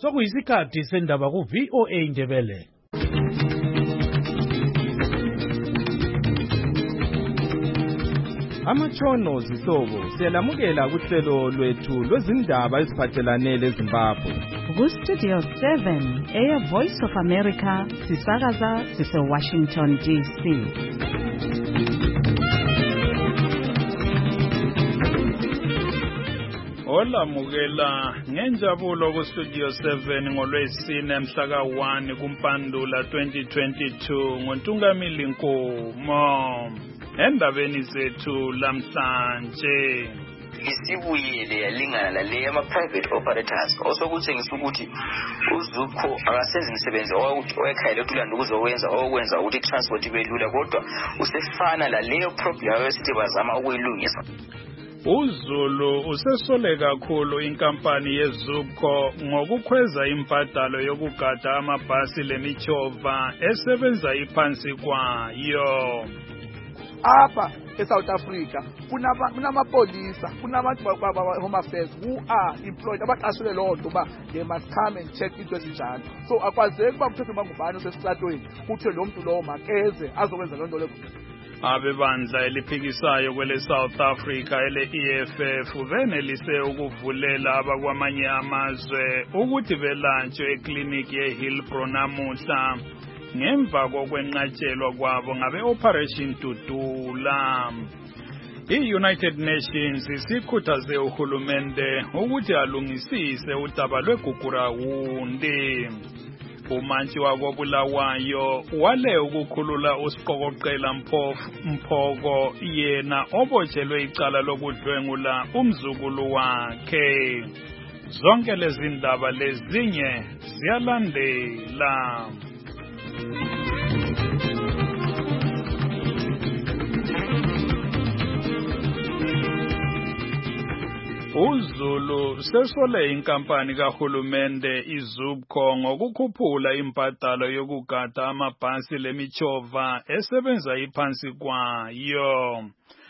Sokuyisikhathi sendaba ku VOA Indebele. Amatshono zihlobo siyalamukela kuhlelo lwethu lwezindaba eziphathelane leZimbabwe. Ku-Studio 7 Air Voice of America sisakaza sise-Washington DC. Olamukela ngenjabulo ku-Studio 7 ngolwesine mhla ka-1 kuMpandula 2022 ngoNtungamili Nkomo. Endabeni zethu lamhlanje isibuyele yalingana lale ama-private operators osokutshengisa ukuthi uZupco akasenzi umsebenzi owekhayela uLanda ukuzokwenza ukuthi transport ibe lula kodwa usefana laleyo problem esithi bazama ukuyilungisa. uZulu usesole kakhulu inkampani yeZupco ngokukhweza imbadalo yokugada amabhasi lemithova esebenza iphansi kwayo. Apha eSouth Africa kunamapolisa kunabantu home affairs who are employed abaqashwe lo nto ba they must come and check into ezinjalo, so akwazeki uba mthetho mangubani osesitratweni kuthiwe lo muntu lo makeze azokwenza loo nto le. Abebandla eliphikisayo kwele South Africa ele-EFF benelise ukuvulela abakwamanye amazwe ukuthi belatshwe ekliniki yeHillbrow namuhla ngemva kokwenqatshelwa kwabo ngabe-Operation Dudula. I-United Nations isikhuthaze uhulumende ukuthi alungisise udaba lweGugurawundi. Umantshi wakoBulawayo wale ukukhulula uSiqokoqela Mphoko yena obotshelwe icala lokudlwengula umzukulu wakhe. Zonke lezi ndaba lezinye ziyalandela. uZulu sesole inkampani kahulumende iZupco ngokukhuphula imbadalo yokugada amabhasi lemithova esebenza iphansi kwayo.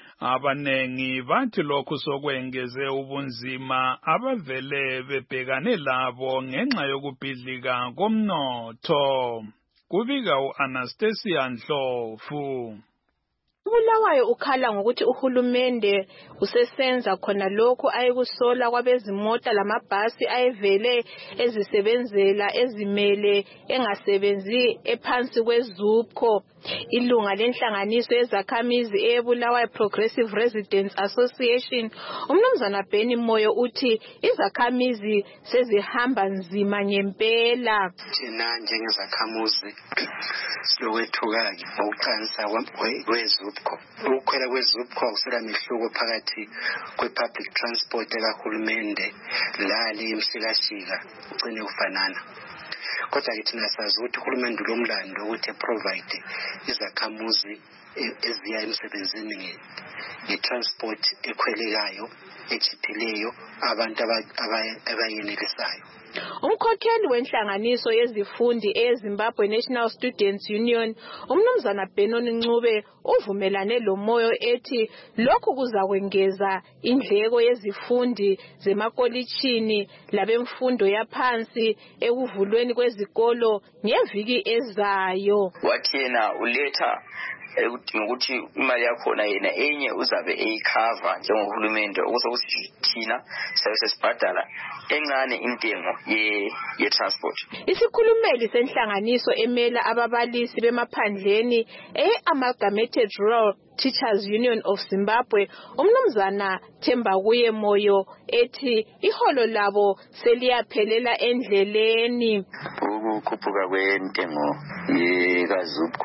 Abanengi bathi lokhu sokwengeze ubunzima abavele bebhekane labo ngenxa yokubhidlika komnotho. Kubika uAnastasia Ndlovu. Bulawayo ukhala ngokuthi uhulumende usesenza khona lokhu ayekusola kwabezimota lamabhasi ayevele ezisebenzela ezimele engasebenzi ephansi kweZupco. Ilunga lenhlanganiso yezakhamizi eBulawayo Progressive Residents Association uMnumzana Benny Moyo uthi izakhamizi sezihamba nzima ngempela. Thina njengezakhamuzi silokwethukayo ngokuqanisa kweZupco. Ukukhwela kweZupco akusela mehluko phakathi kwe-public transport kahulumende lali imshikashika ugcine ufanana. Kodwa ke thina sazi ukuthi uhulumende ulomlando ukuthi provide izakhamuzi eziya emsebenzini nge-transport ekhwelekayo ejiphileyo abantu abayenelisayo. Umkhokheli wenhlanganiso yezifundi eZimbabwe National Students Union uMnumzana Benon Ncube uvumelane loMoyo ethi lokhu kuzakwengeza indleko yezifundi zemakolitshini labemfundo yaphansi ekuvulweni kwezikolo ngeviki ezayo. Wathi yena uletha ukuthi imali yakhona yena enye uzabe eyikhava njengohulumende okusokuthi thina sabe sesibhadala encane intengo ye-transport. Isikhulumeli senhlanganiso emela ababalisi bemaphandleni Amalgamated Rural Teachers Union of Zimbabwe uMnumzana Thembakuye Moyo ethi iholo labo seliyaphelela endleleni. Ukukhuphuka kwentengo yeZupco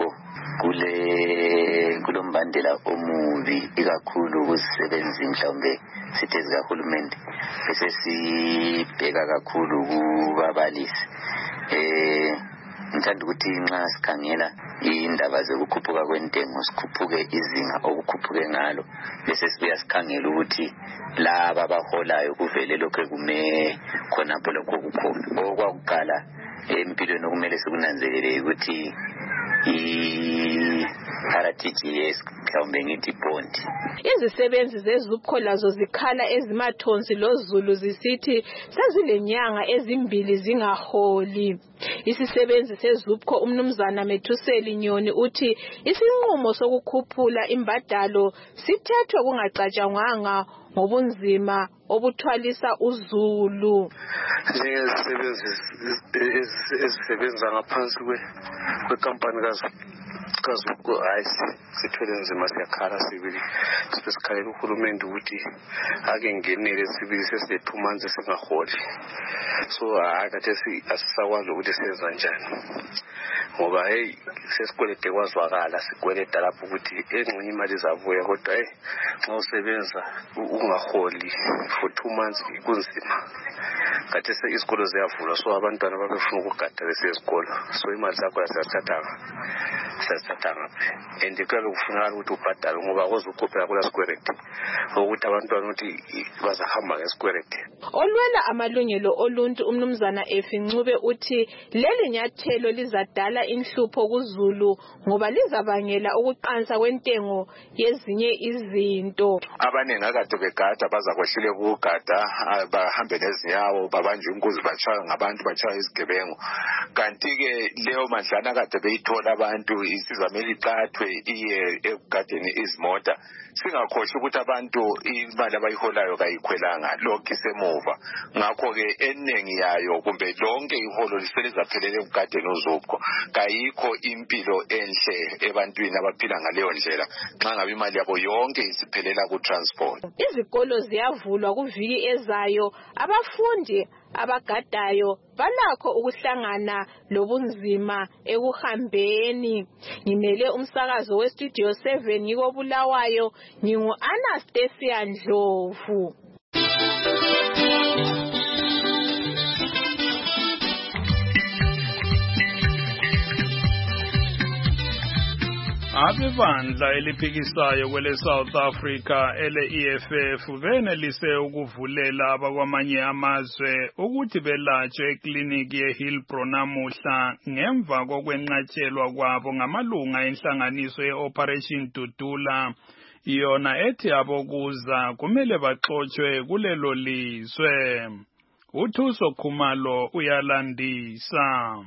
kulombandela omubi ikakhulu kuzisebenzi mhlawumbe sithi zikahulumende bese sibheka kakhulu kubabalisi. Ngithanda ukuthi nxa sikhangela indaba zokukhuphuka kwentengo sikhuphuke izinga okukhuphuke ngalo bese sibuya sikhangela ukuthi laba abaholayo kuvele lokho kume khonapho lokho kukhona. Okwakuqala empilweni okumele sikunanzelele ukuthi i-RTGS mhlawumbe ngithi bond. Izisebenzi zeZUPCO lazo zikhala ezimathonsi loZulu zisithi sezilenyanga ezimbili zingaholi. Isisebenzi seZUPCO umnumzana Methuseli Nyoni uthi isinqumo sokukhuphula imbadalo sithethwe kungacatshangwanga ngobunzima obuthwalisa uZulu. Njengezisebenzi ezisebenza ngaphansi kwekampani kaZUPCO sithwele nzima siyakhala sibili sisikhalela uhulumende ukuthi ake ngenele sibili sesile 2 months singaholi. So akathi asisakwazi ukuthi senza njani ngoba sesikwelede kwazwakala sikweleda lapho ukuthi engxenye imali zavuya kodwa nxa usebenza ungaholi for 2 months kunzima. Kathi isikolo ziyavulwa so abantwana babefuna ukugada besesikolo so imali zakho asizathathanga and kuyabe kufunakala ukuthi ubhadale ngoba akuzukhophela kula squarete ukuthi abantwana ukuthi bazahamba ngesquarete. Olwela amalungelo oluntu umnumzana Efincube uthi leli nyathelo lizadala inhlupho kuZulu ngoba lizabangela ukuqansa kwentengo yezinye izinto. Abaningi akade begada bazakwehlele ukugada bahambe nezinyawo babanje ingozi bachaya ngabantu bachaya izigebengu kanti ke leyo madlana akade beyithola abantu isizameli iqathwe iye ekugadeni izimota singakhohle ukuthi abantu imali abayiholayo kayikhwelanga lokho isemuva ngakho ke eningi yayo kumbe lonke iholo liselizaphelele ekugadeni uZUPCO kayikho impilo enhle ebantwini abaphila ngaleyo ndlela nxa ngabe imali yabo yonke isiphelela ku transport. Izikolo ziyavulwa kuviki ezayo abafundi abagadayo balakho ukuhlangana lobunzima ekuhambeni. Ngimele umsakazo weStudio 7 ngikobulawayo ngingu Anastasia Ndlovu. Abebandla eliphikisayo kwele South Africa ele-EFF benelise ukuvulela abakwamanye amazwe ukuthi belatshwe ekliniki yeHillbrow namuhla ngemva kokwenqatshelwa kwabo ngamalunga enhlanganiso ye-Operation Dudula yona ethi abokuza kumele baxotshwe kulelo lizwe. uThuso Khumalo uyalandisa.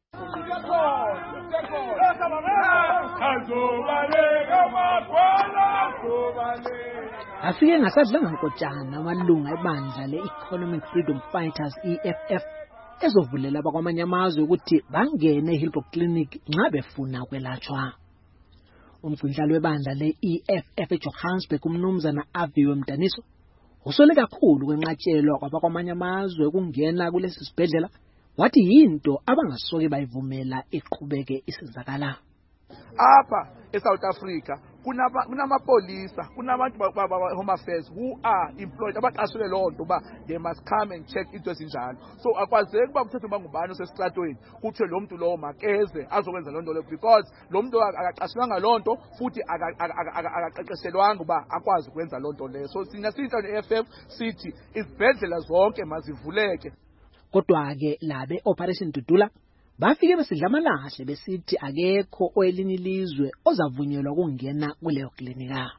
Afike ngasadlanga nkotshana amalunga ebandla le-Economic Freedom Fighters EFF ezovulela abakwamanye amazwe ukuthi bangene eHillbrow Clinic nxa befuna kwelatshwa. Umgcindlalo webandla le-EFF eJohannesburg umnumzana Aviwe Mdaniso usole kakhulu kwenqatshelwa kwabakwamanye amazwe ukungena kulesi sibhedlela wathi yinto abangasoke bayivumela iqhubeke isenzakala. Apha eSouth Africa kunamapolisa kunabantu Home Affairs who are employed abaqashwe lonto ba they must come and check into ezinjalo. So akwazeki ba umthetho bangubani osesitratweni kuthi lo muntu lo makeze azokwenza lonto le because lo muntu akaqashwanga lonto futhi akaqeqeshelwanga ba akwazi ukwenza lonto le. So sina sinto neFF sithi izibhedlela zonke mazivuleke. Kodwa ke labe Operation Dudula bafike besidla amalahle besithi akekho oelinye ilizwe ozavunyelwa ukungena kuleyo klinika.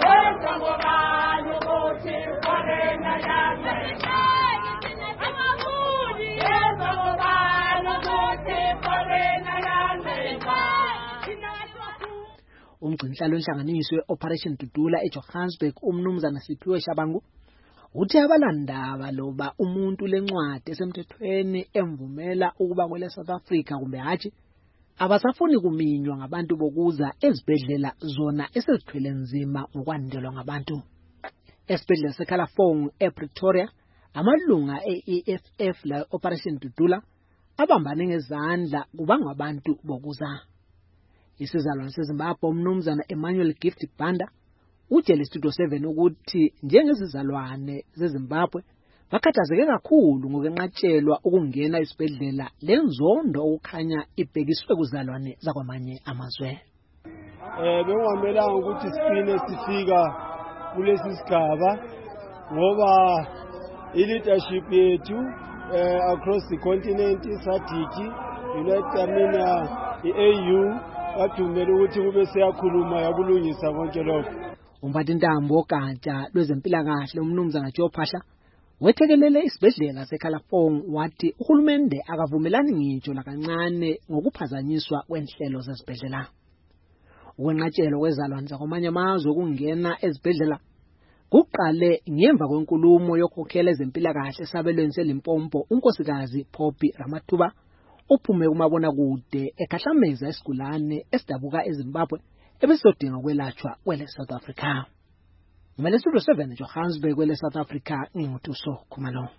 Umgcinihlalo wenhlanganiso we-Operation Dudula eJohannesburg umnumzana Siphiwe Shabangu uthi abalandaba loba umuntu lencwadi esemthethweni emvumela ukuba kwele South Africa kumbe hatshi abasafuni kuminywa ngabantu bokuza ezibhedlela zona esezithwele nzima ngokwandelwa ngabantu. Esibhedlela seKalafong ePretoria amalunga e-EFF la Operation Dudula abambane ngezandla kubanga abantu bokuza. Isizalwane seZimbabwe umnumzana Emmanuel Gift Banda utshele Studio 7 ukuthi njengezizalwane zeZimbabwe bakhathazeke kakhulu ngokwenqatshelwa ukungena esibhedlela lenzondo okukhanya ibhekiswe kuzalwane zakwamanye amazwe. Bengamelanga ukuthi sifine sifika kulesi sigaba ngoba i-leadership yethu across the continent SADC, United Armenia, AU kadumela ukuthi kube seyakhuluma yakulungisa konke lokho. Umphathintambo wogatsha lwezempilakahle umnumzana Joe Phahla wethekelele isibhedlela seKalafong wathi uhulumende akavumelani ngitsho lakancane ngokuphazanyiswa kwenhlelo zesibhedlela. Ukwenqatshelwa kwezalwane zakwamanye amazwe ukungena ezibhedlela kuqale ngemva kwenkulumo yokukhokhela ezempilakahle esabelweni seLimpopo unkosikazi Poppy Ramathuba uphume kumabonakude ekhahlameza isigulane esidabuka eZimbabwe ebesodinga ukwelatshwa kwele South Africa. Ngimele Studio 7 Johannesburg kwele South Africa nginguTuso Khumalo.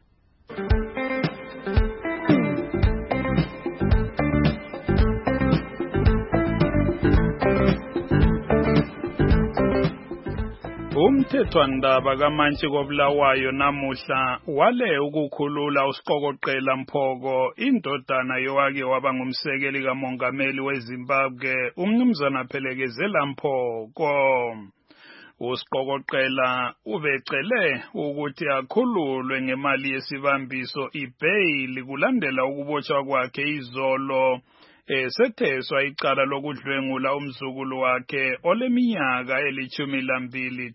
Umthethwandaba kaMantshi koBulawayo namuhla wale ukukhulula uSiqokoqela Mphoko indodana yowake waba ngumsekeli kamongameli weZimbabwe umnumzana Phelekezela Mphoko. uSiqokoqela ubecele ukuthi akhululwe ngemali yesibambiso ibail kulandela ukubotshwa kwakhe izolo setheswa icala lokudlwengula umzukulu wakhe oleminyaka eli-12.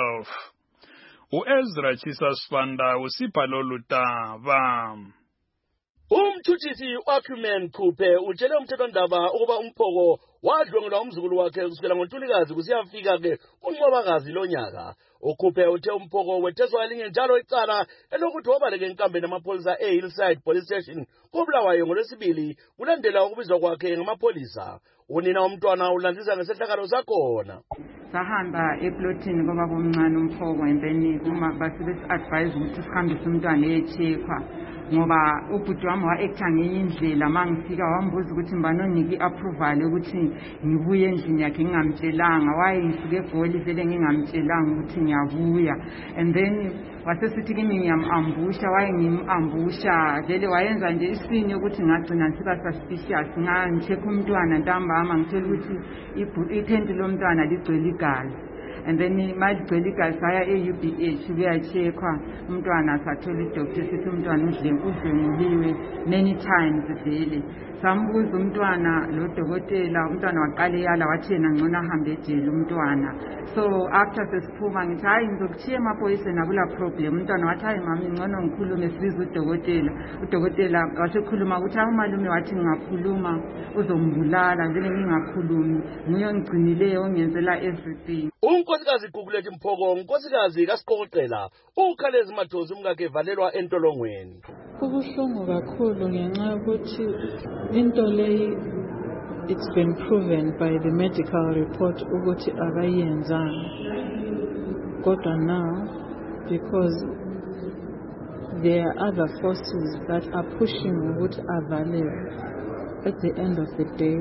uEzra Chisasfanda usipha lolu daba. Umthuthisi uAcumen Khuphe utshele umthethwandaba ukuba uMphoko wadlwengula umzukulu wakhe kusukela ngoNtulikazi kusiyafika-ke kuNcwabakazi lonyaka. uKhuphe uthe uMphoko wetheswa elinye njalo icala elokuthi wabaleke enkambeni amapholisa eHillside Police Station koBulawayo ngoLwesibili kulandela ukubizwa kwakhe ngamapholisa. Unina womntwana ulandisa ngesehlakalo sakhona. Sahamba eplotini ngoba bomncane uMphoko empeni kuma basi-advise ukuthi sihambise umntwana echeckwa ngoba ubhuti wami wa-acta ngenye indlela mangifika wambuza ukuthi mbani onike i-approval ukuthi ngibuye endlini yakhe ngingamtshelanga waye ngisuke eGoli vele ngingamtshelanga ukuthi ngiyabuya and then wasesithi kimi ngiyam-ambusha waye ngim-ambusha vele wayenza nje isinye ukuthi ngagcina siba suspicious ngangicheck umntwana ntambama ngitshela ukuthi ithenti lomntwana ligcwele igazi. And then maligcwele igazi saya e-UBH kuyacheckwa umntwana sathola idoctor sithi umntwana udlenguliwe many times vele. Sambuza umntwana lo dokotela umntwana waqale yala wathi yena ngcono ahambe ejele umntwana. So after sesiphuma ngithi hayi ngizokuthiya emaphoyiseni akula problem. Umntwana wathi hayi mami ngcono ngikhulume sibiza udokotela. Udokotela wasekhuluma ukuthi umalume wathi ngingakhuluma uzombulala vele ngingakhulumi nguye ongigcinileyo ongenzela everything. Unkosikazi Gugulethi Mphoko unkosikazi kaSiqokoqela ukhalezi Mathozi umkakhe evalelwa entolongweni. Kubuhlungu kakhulu ngenxa yokuthi into leyi it's been proven by the medical report ukuthi akayenzanga. Kodwa now because there are other forces that are pushing ukuthi avalelwe, at the end of the day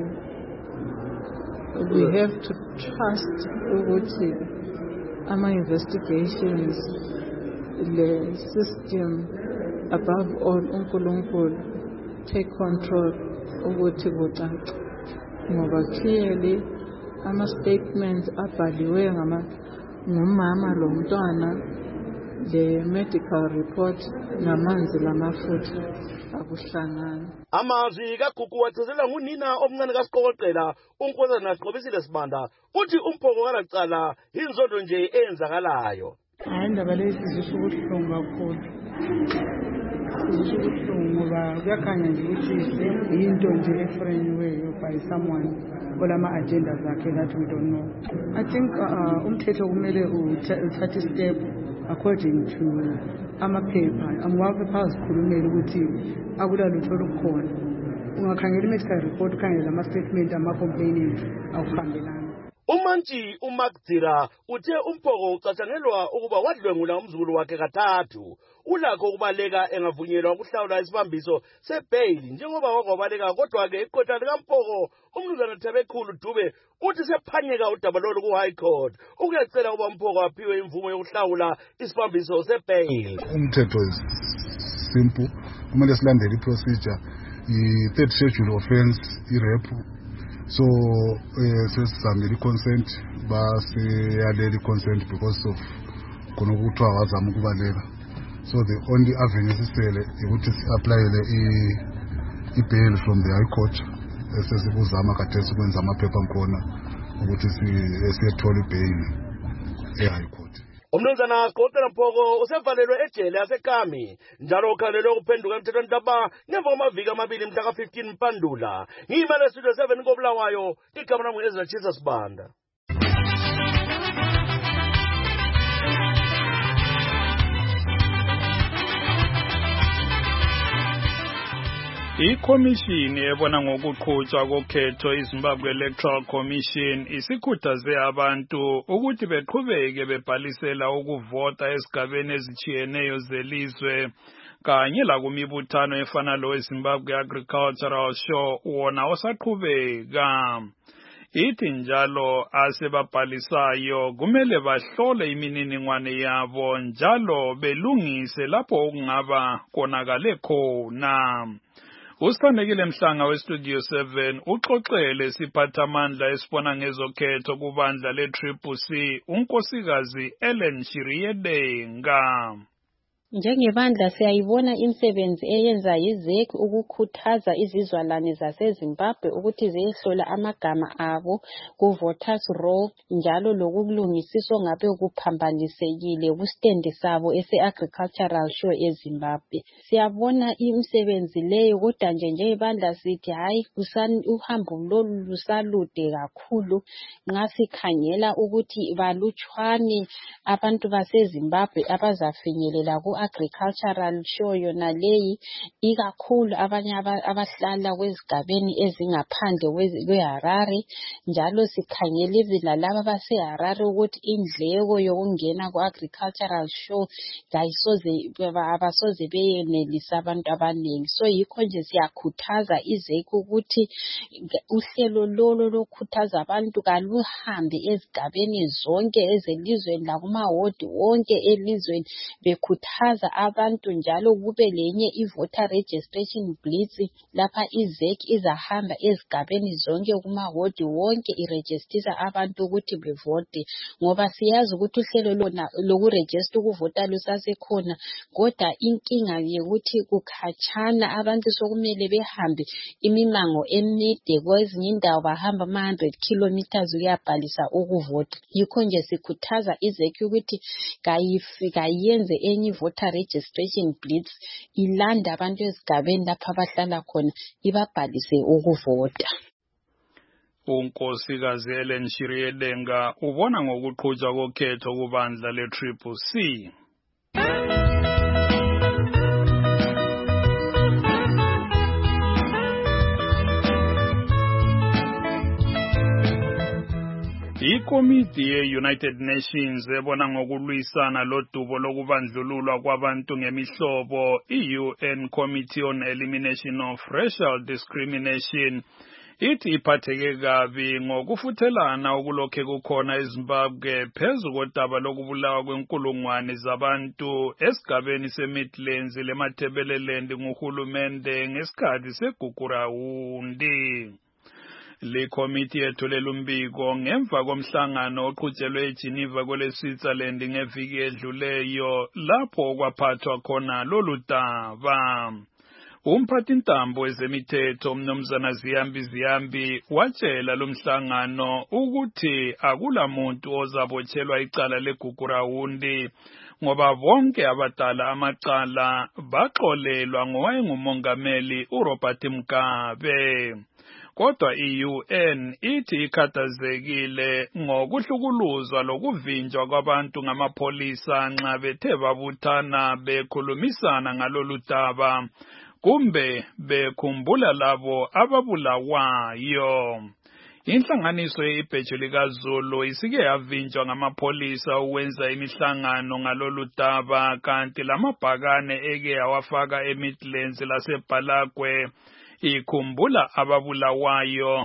we have to trust ukuthi ama-investigations, the system, above all uNkulunkulu take control ukuthi kucace ngoba clearly ama-statements abhaliwe ngumama lo mntwana, the medical report namanzi lamafutha akuhlangana. Amazwi kaGugu wagcizelwa ngunina omncane kaSiqokoqela uNkosazana Siqobisile Sibanda uthi uMphoko kalacala inzondo nje eyenzakalayo. Hayi indaba leyi sizisho ubuhlungu kakhulu. Sizisho ubuhlungu ngoba kuyakhanya nje ukuthi yinto nje efreniweyo by someone olama-agenda zakhe that we don't know. I think umthetho kumele uthathe step according to amaphepha amaphepha azikhulumela ukuthi akulalutho olukhona. Ungakhangela i-medical report ukhangela ama-statement ama-complainant akuhambelana. Umantshi uMagdzira uthe uMphoko ucatshangelwa ukuba wadlwengula umzukulu wakhe kathathu. Ulakho ukubaleka engavunyelwa ukuhlawula isibambiso sebail njengoba wakwabaleka kodwa-ke iqotha likaMphoko umnumzana Thembekulu Dube uthi sephanyeka udaba lolu ku-High Court ukuyacela ukuba uMphoko aphiwe imvumo yokuhlawula isibambiso sebail. Umthetho is simple. Kumele silandele i-procedure. I-third schedule offense, i-rape. So sesizamile i-consent basiyalele i-consent because of khona ukuthiwa wazama ukubaleka. So the only avenue sisele ukuthi si-aplayele i-bail from the High Court esesikuzama khathesi ukwenza amaphepha nkhona ukuthi siyethola ibail e-High Court. Umnumzana Gqoxela Mphoko usevalelwe ejele yaseKami njalo ukhalelwe ukuphenduka emthethweni Ntaba ngemva kwamaviki amabili mhla ka-15 Mpandula. Ngiyimele Studio 7 koBulawayo, igama lami ngu-Ezra Chisa Sibanda. Ikhomishini ebona ngokuqhutshwa kokhetho iZimbabwe Electoral Commission isikhuthaze abantu ukuthi beqhubeke bebhalisela ukuvota esigabeni ezijiyeneyo zelizwe kanye lakumibuthano efana loweZimbabwe Agricultural Show wona osaqhubeka. Ithi njalo asebabhalisayo kumele bahlole imininingwane yabo njalo belungise lapho okungaba konakale khona. Usithandekile Mhlanga weStudio 7 uxoxele siphathamandla esibona ngezokhetho kubandla le-CCC unkosikazi Ellen Shiriyedenga. Njengebandla siyayibona imisebenzi eyenza yiZEC ukukhuthaza izizwalane zaseZimbabwe ukuthi ziyehlola amagama abo ku-voters roll njalo lokulungisiswa ngabe kuphambanisekile kustendi sabo ese-agricultural show eZimbabwe. Siyabona imisebenzi leyo kodwa njengebandla sithi hayi uhambo lolu lusalude kakhulu nxa sikhangela ukuthi balutshwane abantu baseZimbabwe abazafinyelela agricultural show yona leyi ikakhulu abanye abahlala kwezigabeni ezingaphandle kweHarare njalo sikhangele lalaba baseHarare ukuthi indleko yokungena ku-agricultural show abasoze beyenelisa abantu abaningi. So yikho nje siyakhuthaza iZEC ukuthi uhlelo lolo lokukhuthaza abantu kaluhambe ezigabeni zonke ezelizweni lakumawodi wonke elizweni bekhuthaza abantu njalo kube lenye i-voter registration blitz lapha iZEC izahamba ezigabeni zonke kumawodi wonke iregister abantu ukuthi bevote ngoba siyazi ukuthi uhlelo lona lokuregister ukuvota lusasekhona kodwa inkinga yokuthi kukhatshana abantu sokumele behambe imimango emide kwezinye indawo bahamba ama-100 kilometers ukuyabhalisa ukuvota. Yikho nje sikhuthaza iZEC ukuthi kayenze enye voter registration blitz ilanda abantu ezigabeni lapha abahlala khona ibabhalise ukuvota. Unkosikazi Ellen Shiriyedenga ubona ngokuqhutshwa kokhetho kubandla le-CCC. Ikomiti ye-United Nations ebona ngokulwisana lodubo lokubandlululwa kwabantu ngemihlobo i-UN Committee on Elimination of Racial Discrimination ithi iphatheke kabi ngokufuthelana okulokhe kukhona eZimbabwe phezu kodaba lokubulawa kwenkulungwane zabantu esigabeni seMidlands leMatabeleland nguhulumende ngesikhathi segugurawundi. Le committee yethulela umbiko ngemva komhlangano oqhutshelwe eGeneva kwele-Switzerland ngeviki edluleyo lapho kwaphathwa khona lolu daba. Umphathintambo wezemithetho umnumzana Ziyambi watshela lomhlangano ukuthi akulamuntu ozabotshelwa icala legugurawundi ngoba bonke abadala amacala baxolelwa ngowayengumongameli uRobert Mugabe. Kodwa i-UN ithi ikhathazekile ngokuhlukuluzwa lokuvinjwa kwabantu ngamapolisa nxa bethe babuthana bekhulumisana ngalolu daba kumbe bekhumbula labo ababulawayo. Inhlanganiso ye-Ibheju likaZulu isike yavinjwa ngamapolisa ukwenza imihlangano ngalolu daba kanti lamabhakane eke yawafaka eMidlands laseBhalagwe ikhumbula ababulawayo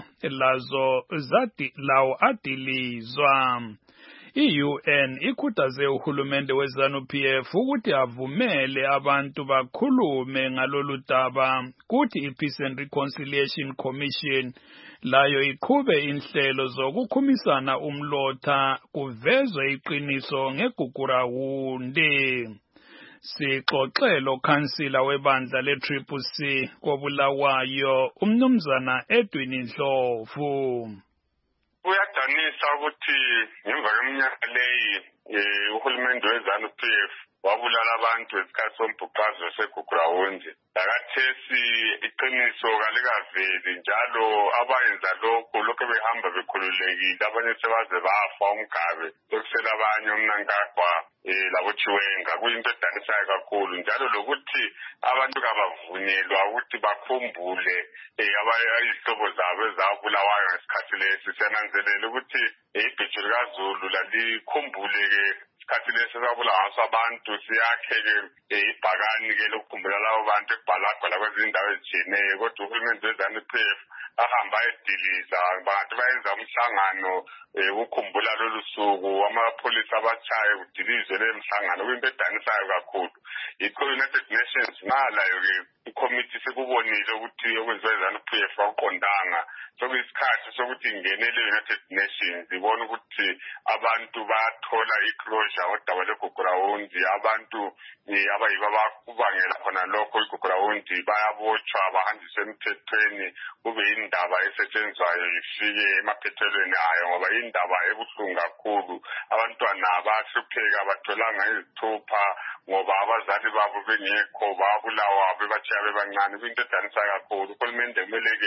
lawo adilizwa. I-UN ikhuthaze uhulumende weZANU-PF ukuthi avumele abantu bakhulume ngalolu daba kuthi i-Peace and Reconciliation Commission layo iqhube inhlelo zokukhumisana umlotha kuvezwe iqiniso ngegugurawundi. Sixoxe lo khansila webandla le-Triple C koBulawayo umnumzana Edwin Ndlovu. Kuyadanisa ukuthi ngemva kweminyaka leyi uhulumende weZANU-PF wabulala abantu esikhathi sombhuqazo seGugrawundi. Lakathesi iqiniso kalikaveli njalo abayenza lokho behamba bekhululekile, abanye sebaze bafa umgabe sokusela abanye uMnankagwa laboChiwenga. Kuyinto edanisayo kakhulu njalo lokuthi abantu kabavunyelwa ukuthi bakhumbule izihlobo zabo ezabulawayo ngesikhathi lesi. Siyananzelela ukuthi ibheji likaZulu lalikhumbule-ke isikhathi lesi sabulawa abantu, siyakhe-ke ibhakani-ke lokukhumbula labo bantu ekubhalagwa lakwezindawo ezitshiyeneyo. Kodwa uhulumende weZANU-PF ahamba ayediliza, bantu bayenza umhlangano ukukhumbula lolu suku, amapholisa abatshaye kudilizwe leyo mhlangano. Kuyinto edanisayo kakhulu. Yikho United Nations ngalayo-ke ikomiti sekubonile ukuthi okwenziwa iZANU-PF akuqondanga. Sokuyisikhathi sokuthi ingenele United Nations ibone ukuthi abantu bathola iclosure ngodaba lweGugrawundi. Abantu abayibo abakubangela khona lokho iGugrawundi bayabotshwa bahanjiswe emthethweni, kube indaba esetshenzwayo ifike emaphethelweni ayo, ngoba indaba ebuhlungu kakhulu. Abantwana bahlupheka, batholanga izithupha ngoba abazali babo bengekho, babulawa bebatshiya bebancane. Kuyinto edanisayo kakhulu. Uhulumende kumele-ke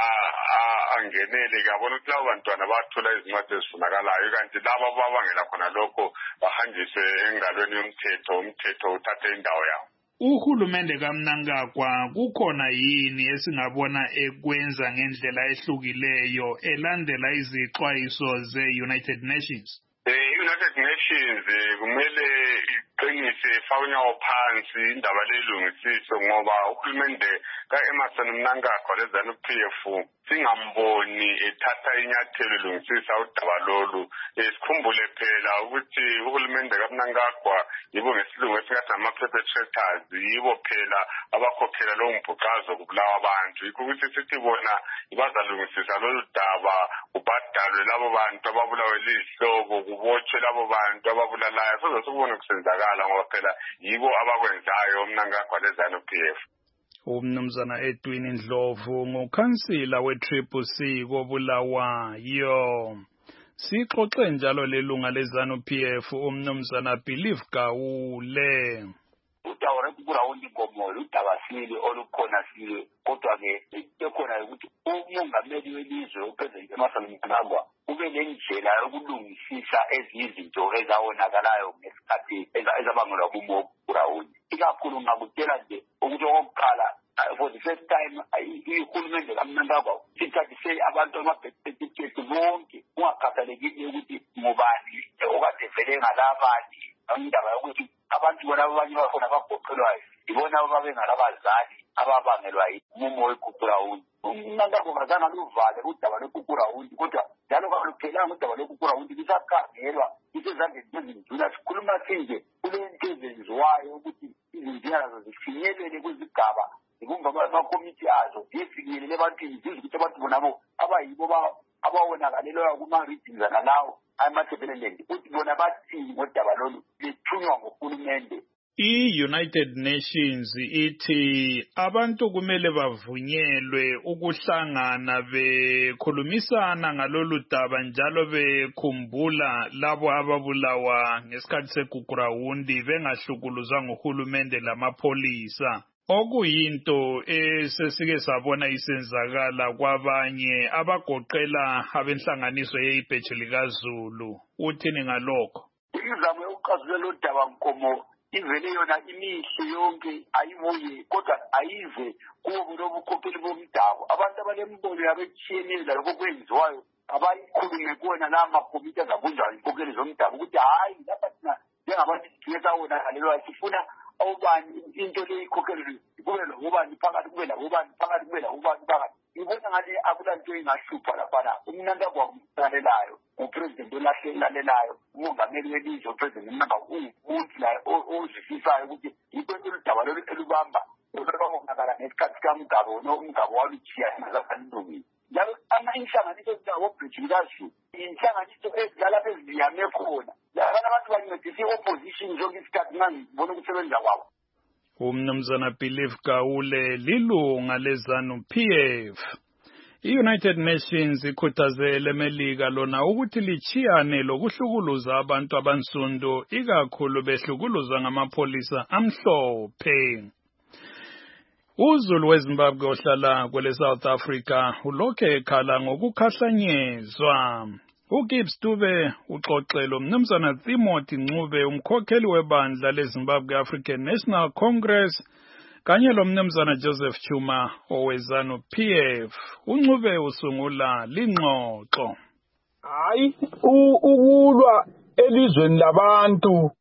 angenele-ke abone ukuthi labo bantwana bathola izincwadi ezifunakalayo, kanti labo ababangela khona lokho bahanjiswe engalweni yomthetho, umthetho uthathe indawo yawo. Uhulumende kaMnankagwa kukhona yini esingabona ekwenza ngendlela ehlukileyo elandela izixwayiso ze-United Nations? United Nations kumele iqinise ifawunyawo phansi indaba lelungisiswe, ngoba uhulumende ka-Emmerson Mnangagwa leZANU-PF singamboni ethatha inyathelo elungisisa udaba lolu. Sikhumbule phela ukuthi uhulumende kaMnangagwa yibo ngesilungu esingathi ama-perpetrators, yibo phela abakhokhela lowo mbhuqazo kubulawa abantu. Yikho ukuthi sithi bona bazalungisisa lolu daba, kubhadalwe labo bantu ababulawe lizihlobo, kubotshwe labo bantu ababulalayo. Soze sikubone kusenzakala ngoba phela yibo abakwenzayo uMnangagwa leZANU-PF. Umnumzana Edwin Ndlovu ngukhansila we-Triple C koBulawayo. Sixoxe njalo lelunga leZANU-PF umnumzana Believe Gawule. Udaba lweGugrawundi ngomoya udaba sile olukhona sile, kodwa-ke ekhona ukuthi umongameli welizwe uPresident Emmerson Mnangagwa ube nendlela yokulungisisa eziyizinto ezawonakalayo ngesikhathi ezabangelwa kuMoGugrawundi. Ikakhulu ngakutshela nje ukuthi okokuqala, for the first time ihulumende kaMnangagwa sithathise abantu amabhekethekhethi bonke, kungakhathalekile ukuthi ngubani okade vele ngalabani. Indaba yokuthi abantu bona abanye bakhona bagoqelwayo ibona babengalabazali ababangelwa umumo weGugrawundi. uMnangagwa kazange aluvale udaba lweGugrawundi, kodwa njalo kaluphelanga udaba lweGugrawundi, lisakhangelwa isezandleni zezinduna. Sikhuluma sinje kulento ezenziwayo ukuthi izinduna nazo zifinyelele kwizigaba zibumba amakomiti azo, zifinyelele ebantwini, zizwe ukuthi abantu bonabo abayibo abawonakalelwayo kuma-regions analawo amathebeleland ukuthi bona bathini ngodaba lolu lethunywa nguhulumende. I-United Nations ithi abantu kumele bavunyelwe ukuhlangana bekhulumisana ngalolu daba njalo bekhumbula labo ababulawa ngesikhathi seGugrawundi bengahlukuluzwa nguhulumende lamapholisa. Okuyinto esesike sabona isenzakala kwabanye abagoqela abenhlanganiso yebheji likaZulu. Uthini ngalokho? Imizamo yokuxazulula lo daba nkomo ivele yona imihle yonke ayibuye, kodwa ayive kubo lobukhokheli bomdabu. Abantu abanembono yabetshiyeneyo lalokho kwenziwayo abayikhulume kuwona la makomiti azabunjwa inkokheli zomdabu ukuthi hayi lapha thina njengabantu singekawonakaleyo sifuna awubani into le ikhokheli kube lobani phakathi, kube labobani phakathi, kube labobani phakathi. Ngibona ngathi akulanto engahlupha laphana. uMnangagwa kumlalelayo, uPresident olahlelalelayo, umongameli welizwe uPresident Mnangagwa umuntu la ozisisayo ukuthi yikho udaba lolu elubamba olubonakala ngesikhathi kaMgabo noMgabo walutshiya ngazakanilungile. Njalo inhlanganiso ezingawobheji likaZulu, inhlanganiso ezilapha eziyame khona labana abantu bancedisa i-opposition zonke isikhathi ngangibona ukusebenza kwabo. Umnumzana Believe Gawule lilunga leZANU-PF. I-United Nations ikhuthazele eMelika lona ukuthi lichiyane lokuhlukuluza abantu abansundu ikakhulu behlukuluzwa ngamapolisa amhlophe. UZulu weZimbabwe ohlala kwele South Africa ulokhe ekhala ngokukhahlanyezwa. uGibbs Dube uxoxela umnumzana Timothy Ncube umkhokheli webandla leZimbabwe African National Congress kanye lo mnumzana Joseph Chuma oweZANU-PF. uNcube usungula lingxoxo. Hayi ukulwa elizweni labantu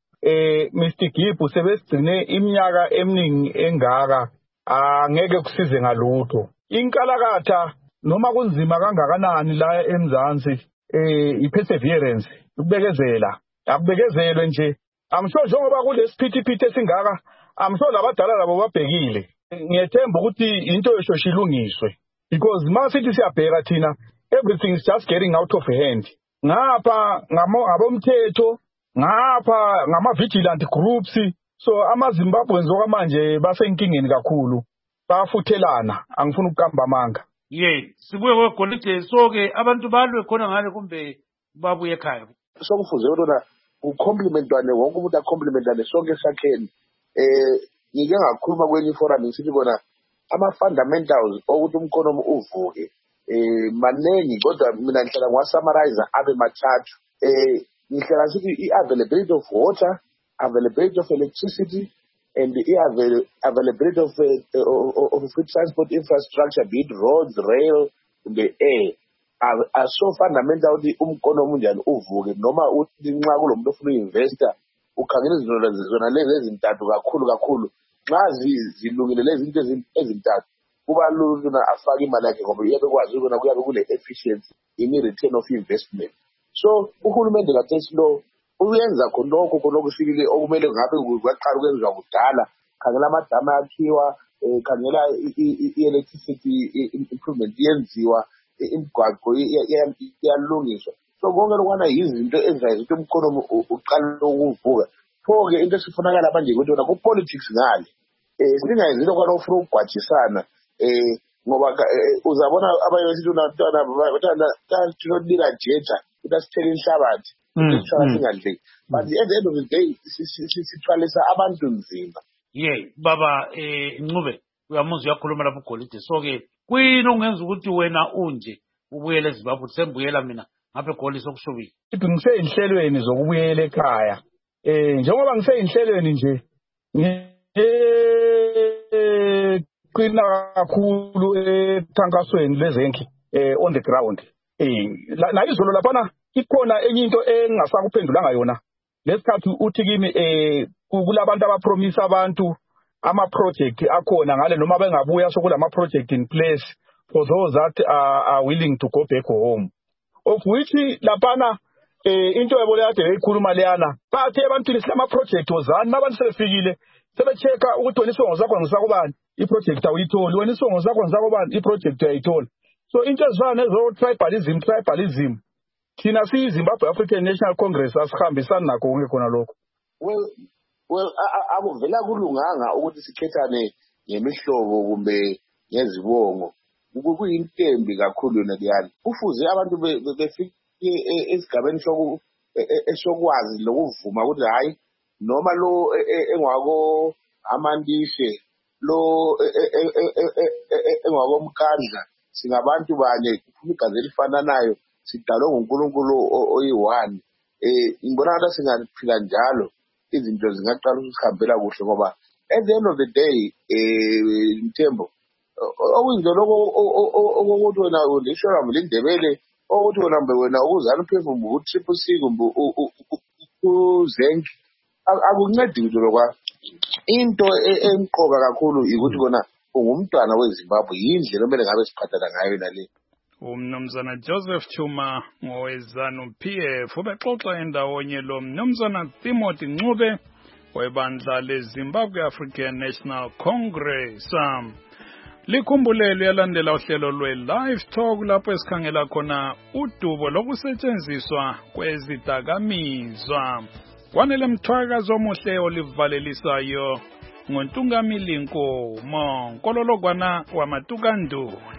Mr Gibbs sebesigcine iminyaka eminingi engaka angeke kusize ngalutho. Inkalakatha noma kunzima kangakanani la eMzansi i-perseverance ukubekezela akubekezelwe nje. Amsho njengoba kulesiphithiphithi esingaka amsho labadala labo babhekile. Ngiyethemba ukuthi into eshoshi ilungiswe because masithi siyabheka thina everything is just getting out of hand. Ngapha ngabomthetho ngapha ngama-vigilant groups. So amaZimbabweans okwamanje basenkingeni kakhulu bafuthelana angifuna ukukamba amanga. Sibuye kwegolide so-ke abantu balwe khona ngale kumbe babuye ekhaya. Sokufuze ukuthi ucomplimentwane wonke umuntu acomplimentane sonke esakheni. Ngike ngakhuluma kwenye forum ngisithi kona ama-fundamentals okuthi umkhonomi uvuke maningi kodwa mina ngihlala ngiwasummarize abe mathathu. Ngihlala sithi i-availability of water, availability of electricity, and the availability of food transport infrastructure, be it roads, rail, the air, are so fundamental ukuthi umkhonomi unjani uvuke noma uthi nxa kulomuntu ofuna uinvesta ukhangela zona lezi ezintathu kakhulu nxa zilungile lezi zinto ezintathu kuba lula afake imali yakhe ngoba uyabe kwazi ukubona kuyabe kule efficiency in return of investment. So uhulumende kathesi lo uyenza khonokho sibili okumele ngabe kwaqala ukwenziwa kudala. Khangela amadama akhiwa, khangela i-electricity improvement yenziwa, imigwaqo iyalungiswa. So konke lokwana yizinto ezenza ukuthi umkhonomi uqala ukuvuka. Pho-ke into esifunakala manje ukuthi wona ku-politics ngale singayenzi into kwana ufuna ukugwajisana ngoba uzabona abanye besithi unabantwana jeta ukuthi asithele inhlabathi singadleki. But at the end of the day sithwalisa abantu nzima. Baba Ncube uyamuzwa uyakhuluma lapho golide so-ke kuyini ongenza ukuthi wena unje ubuyele eZimbabwe sembuyela mina ngapha egoli sokushubile? Ngiseyinhlelweni zokubuyela ekhaya. Njengoba ngiseyinhlelweni nje qina kakhulu ekhankasweni lezenki on the ground. La izolo laphana ikhona enye into engasakuphendulanga yona. Lesikhathi uthi kimi kulabantu abapromise abantu ama-project akhona ngale noma bengabuya sokulama project in place for those that are willing to go back home. Of which laphana into yabo leyo ade ikhuluma leyana bathe ebantwini silama project ozani abantu sebefikile sebechecka ukuthi wena isongo zakho ngisakubani i-project awuyitholi, wena isongo zakho ngisakubani i-project uyayithola. So into ezifana nezo tribalism thina siyiZimbabwe African National Congress asihambisani nakho konke khona lokho. Well akuvela kulunganga ukuthi sikhethane ngemihlobo kumbe ngezibongo. Kuyinto embi kakhulu yona leyana. Kufuze abantu befike esigabeni esokwazi lokuvuma ukuthi hayi noma lo engwako amandishe lo engwako mkandla singabantu banye kuphuma igazi elifananayo sidalwe nguNkulunkulu oyi-one. Ngibona ngathi singaphila njalo izinto zingaqala ukuzihambela kuhle ngoba at the end of the day Mthembo okuyinto lokho ukuthi wena ulishola mlindebele ukuthi wena ukuzana uphefumula u-Triple-C kumbe uzenki akuncedi into lokwa. Into emqoka kakhulu ukuthi kona ungumntwana weZimbabwe yindlela omele ngabe siphathana ngayo nale. Umnumzana Joseph Chuma ngoweZANU-PF ubexoxa endawonye lo mnumzana Timothy Ncube webandla leZimbabwe African National Congress. Likhumbulelo yalandela uhlelo lwe-Live Talk lapho esikhangela khona udubo lokusetshenziswa kwezidakamizwa. Kwanele mthwakazi omuhle olivalelisayo ngoNtungamili Nkomo, Nkololokwana wamaTukanduli.